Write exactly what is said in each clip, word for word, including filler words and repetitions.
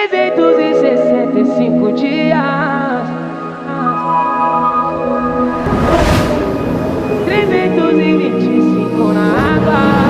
trezentos e sessenta e cinco dias, trezentos e vinte e cinco na água.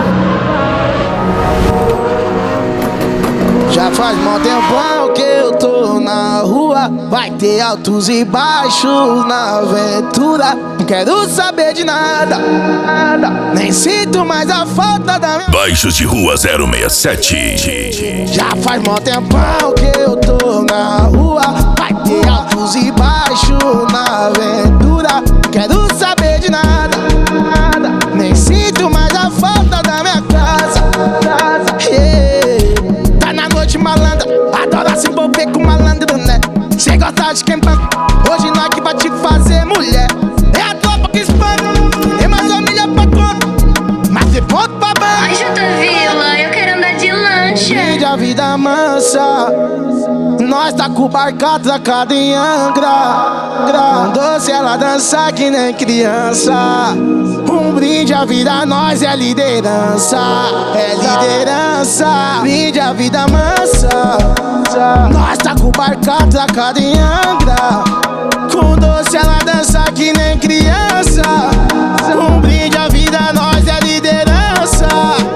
Já faz mó tempão que eu tô na rua. Vai ter altos e baixos na aventura. Não quero saber de nada, nada. Nem sinto mais a falta da minha... Baixos de Rua zero seis sete. Já faz mó tempão que eu tô na rua. Vai ter altos e baixos na aventura. Não quero saber de nada, nada. Nem sinto mais a falta da minha casa, casa. Yeah. Tá na noite malandra, adora se envolver com malandro, né? Cê gosta de quem banca, hoje nós que vai te fazer mulher. É a tropa que espana, tem mais família pra conta, mas cê ponto pra banca. Ai, J Vila, eu quero andar de lancha. Brinde a vida mansa, nós tá com o barco atracado em Angra. Com doce ela dança que nem criança. Um brinde a vida, nós é liderança. É liderança. Brinde a vida mansa, nós tá com o barco atracado em Angra. Com doce ela dança que nem criança. Um brinde a vida, nós é liderança.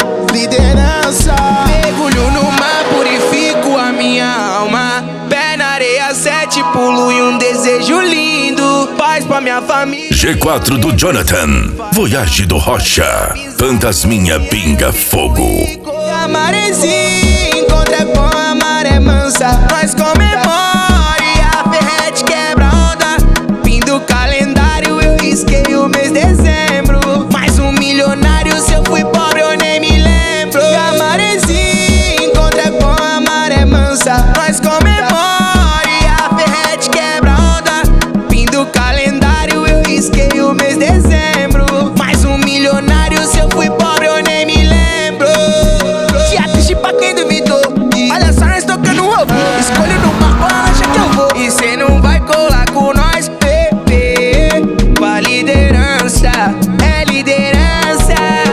Liderança. Mergulho no mar, purifico a minha alma. Pé na areia, sete pulo e um desejo lindo. Paz pra minha família. G quatro do Jonathan, Voyage do Rocha, Fantasminha Pinga Fogo. A maresia encontra com a maré mansa. Nós comemore, a ferrete quebra onda. Fim do calendário, eu risquei o mês de dezembro. Mais um milionário, se eu fui pobre eu nem me lembro. A maresia encontra com a maré mansa. Nós comemore, a ferrete quebra onda. Fim do calendário, eu risquei o mês de dezembro. Mais um milionário, se eu fui pobre eu nem me lembro. Dia triste pra quem duvidou. Olha só, nós tocando o ovo. Escolho numa lancha que eu vou. E cê não vai colar com nós, bebê. Com a liderança, é liderança.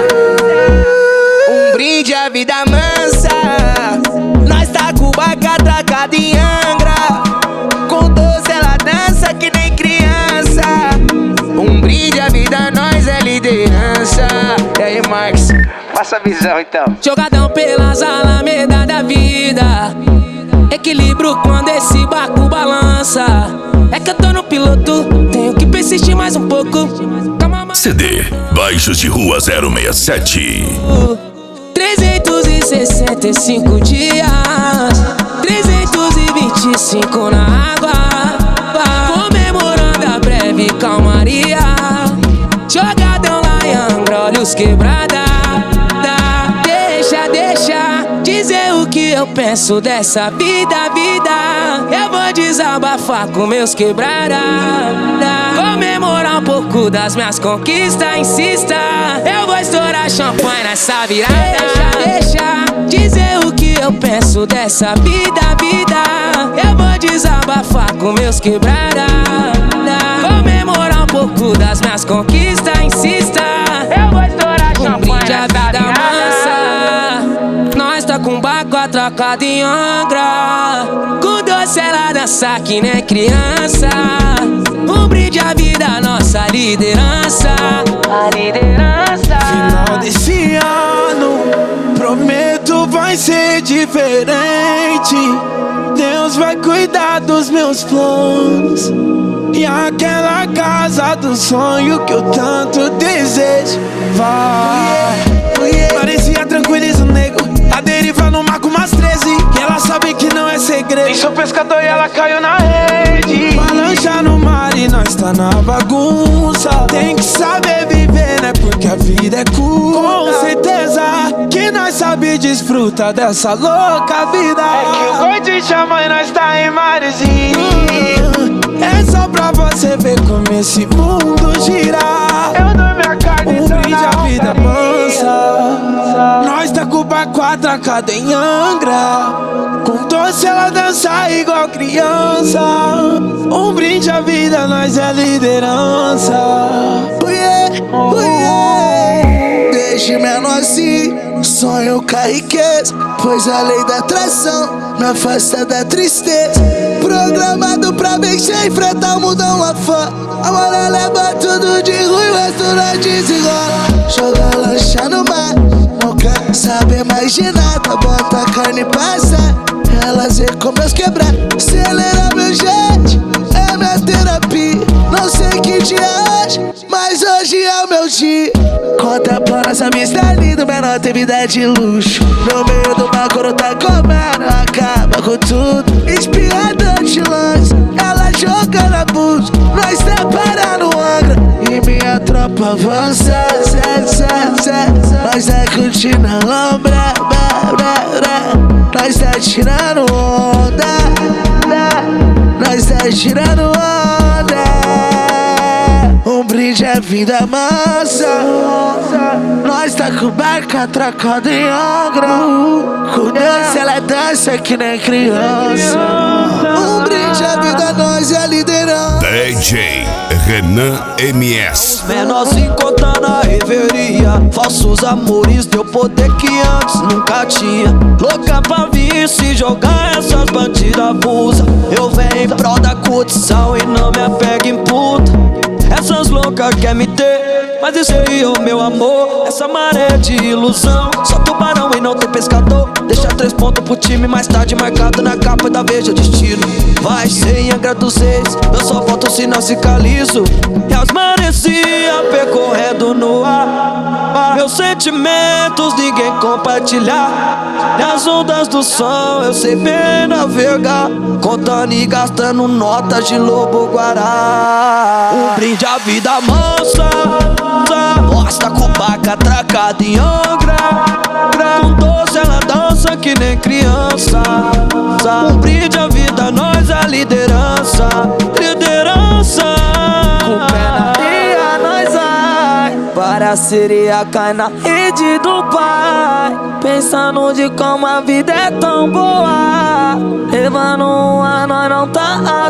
Um brinde à vida mansa. Nós tá com o barco atracado em Angra. Com doce ela dança que nem criança. Um brinde à vida, nós é liderança. E aí, Marcos, passa a visão então. Jogadão pelas alamedas da vida, equilíbrio quando esse barco balança. É que eu tô no piloto, tenho que persistir mais um pouco. Calma, C D Baixos de Rua zero seis sete. trezentos e sessenta e cinco dias, trezentos e vinte e cinco na água, comemorando a breve calmaria. Jogadão lá em Angra, olhos quebrada. Deixa, deixa dizer o que eu penso dessa vida, vida. Eu vou desabafar com meus quebrada. Comemorar um pouco das minhas conquistas, insista. Eu vou estourar champanhe nessa virada. Deixa, deixa dizer o que eu penso dessa vida, vida. Eu vou desabafar com meus quebrada. Comemorar um pouco das minhas conquistas, insista. Eu vou estourar champanhe nessa virada. Nós tá com um barco atracado em Angra. Com doce ela dança que nem criança. Um brinde à vida, nossa liderança. A liderança. Final desse ano, prometo vai ser diferente. Deus vai cuidar dos meus planos. E aquela casa do sonho que eu tanto desejo vai. Parecia tranquiliza o nego, a deriva no mar com umas treze. E ela sabe que não é segredo. E sou pescador e ela caiu na rede. Uma lancha no mar e nós tá na bagunça. Tem que saber viver, né? Porque a vida é curta. Com certeza que nós sabe desfrutar dessa louca vida. É que o gordinho chama e nós tá em Marezinho. É só pra você ver como esse mundo girar. Eu dou minha carne, um brinde à vida mansa. Nós tá com o barco atracado em Angra. Com doce ela dança igual criança. Um brinde à vida, nós é liderança. Oh yeah, oh yeah. Deixe menor assim, sonho com a riqueza, pois a lei da atração me afasta da tristeza. Programado pra vencer, enfrentar o mundão lá fora. A mulher leva tudo de ruim, o resto não desenrola. Joga lancha no mar, não quer saber mais de nada. Bota a carne e passa, elas vê como meus quebrar. Acelera meu jet, é minha terapia. Não sei que dia é hoje, mas hoje é o meu dia. Contemplando essa vista linda, menor tem vida de luxo. No meio do mar, quando tá comendo, acaba com tudo. Inspirador de lance, ela joga na bus. Nós tá parando Angra e minha tropa avança. Zé, zé, zé. Nós tá curtindo a lombra, blá, blá, blá. Nós tá tirando onda, nós tá tirando onda. Um brinde é vida mansa. Nós tá com barca atracada em Angra. Com dança ela dança que nem criança. Um brinde é vida, nós é a liderança. D J Renan M S. Menor se encontra na reveria. Falsos amores deu poder que antes nunca tinha. Louca pra vir se jogar, essas bandidas abusam. Eu venho em prol da curtição e não me apego em puta. Essas loucas quer me ter, mas isso aí é o meu amor. Essa maré de ilusão, só tubarão e não tem pescador. Deixa três pontos pro time, mais tarde marcado na capa da Veja Destino. Vai ser em Angra dos Reis, eu só volto se não se calizo. E as maresia percorrendo no ar. Meus sentimentos ninguém compartilhar. Nas ondas do som eu sei bem navegar, contando e gastando notas de lobo guará. Um brinde à vida mansa, nós tá com barca atracada em Angra. Com doce ela dança que nem criança. Um brinde à vida, nós a liderança. Liderança. Com pé na areia nós vai, para a sereia cai na rede do pai. Pensando de como a vida é tão boa, levando um ar, nós não tá à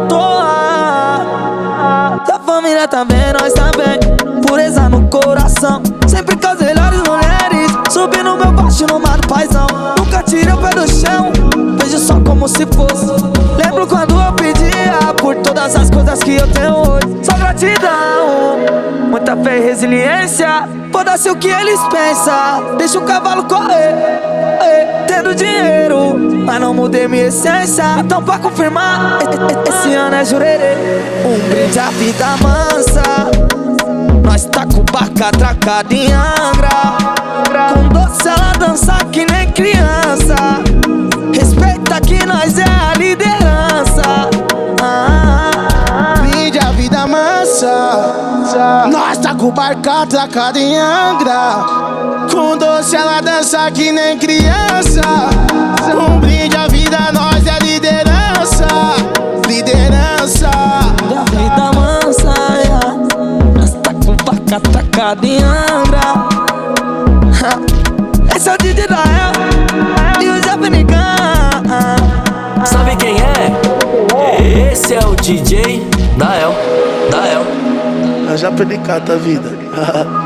toa. Da família também, nós também, pureza no coração. Sempre com as melhores mulheres, subindo meu baixo no mar do paizão. Nunca tirei o pé do chão, vejo só como se fosse. Lembro quando eu pedia por todas as coisas que eu tenho hoje. Só gratidão, muita fé e resiliência. Foda-se o que eles pensam, deixa o cavalo correr. Ei, tendo dinheiro, mas não mudei minha essência. Então pra confirmar, esse ano é jurerê. Um brinde à vida mansa, nós tá com barca atracada em Angra. Com doce ela dança que nem criança. Respeita que nós é a liderança. ah, Brinde a vida mansa, nós tá com barca atracada em Angra. Com doce ela dança que nem criança. Um brinde a vida, nós é liderança. Liderança. Da vida mansa, yeah. Nós tá com barca atracada em Angra. Esse é o D J Dael e o Zé Benigão. Sabe quem é? Esse é o D J Dael. Dael. Eu já perdi cada vida.